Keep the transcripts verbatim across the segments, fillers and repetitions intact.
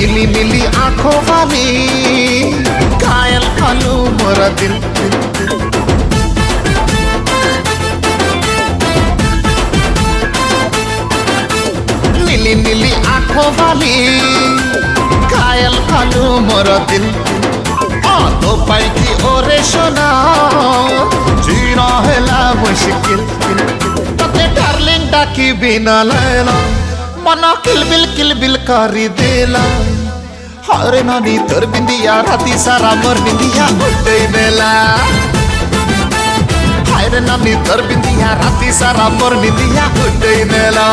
नीली नीली आंखों वाली घायल खालू मोरा दिल, दिल, दिल। नीली नीली आंखों वाली घायल खालू मोरा दिल, तो पाई की ओरे सोना जीना है ला मुश्किल, तते डार्लिंग डाकी बिना लैला मना किलबिल किलबिल करी देला। हरे नानी तोर बिंदिया राती सारा मोर निंदिया उड़े नेला। हरे नानी तोर बिंदिया राती सारा मोर निंदिया उड़े नेला।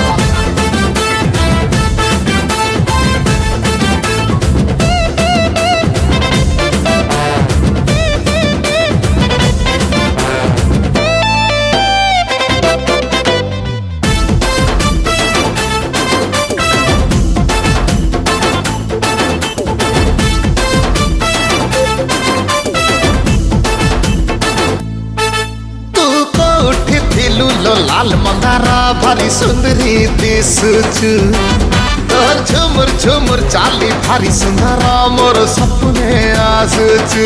लो लाल मंदारा भारी सुंदरी दिसुचु, तोर झुमुर झुमुर चाली भारी सुंदरा मोर सपने आसुचु।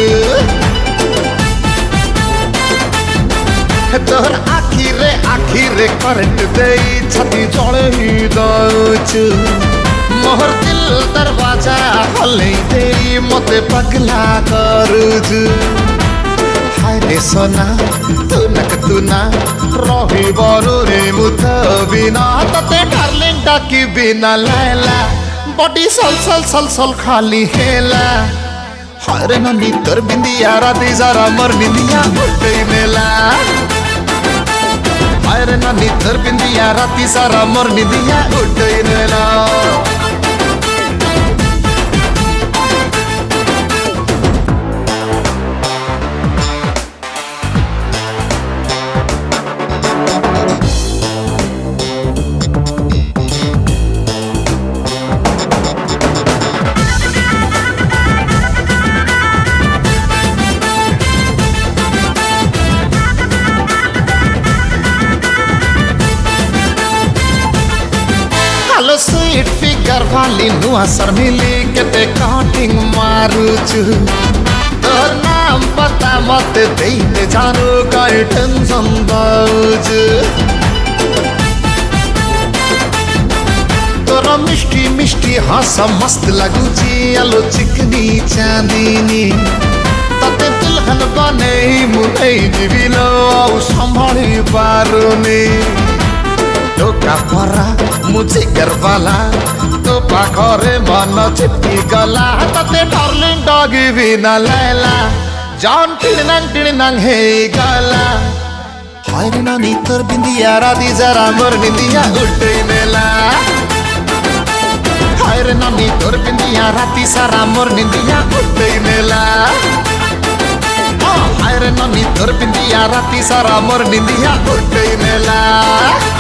तोर आखिरे आखिरे करंट देई छाती जळे ही दउचु। मोहर दिल दरवाजा हले देई मते पगला करूचु। हाय रे सोना तू नक तू ना रही बारू रे मुथ बिना, तते डार्लिंग डाकी बिना लैला बॉडी सल सल सल सल खाली हेला। हरे नानी तोर बिंदिया राती जरा मोर निंदिया उड़े नेला। हरे नानी तोर बिंदिया राती सारा मोर निंदिया उड़े नेला। हेलो स्वीट फिगर वाली नुआ शर्मिली केते काटिंग मारुचु। तोर नाम पता मत देते जानो काई टेंशन दउचु। तोरा मिष्टी मिष्टी हंस मस्त लगुची आलो चिकनी चांदीनी, तते दुल्हन बने मुने जीविलो आउ संभाली पारुनी। तो काफरा मुझे गरवाला तो पाखरे मन चिपकी गला, तते डार्लिंग डॉगी बिना लैला जान टिड़नंग टिड़नंग हे गला। हाय रे नानी तोर बिंदिया राती जरा मोर निंदिया उड़े नेला। हाय रे नानी तोर बिंदिया राती सारा मोर निंदिया उड़े नेला। हाय रे नानी तोर बिंदिया राती सारा मोर निंदिया उड़े नेला।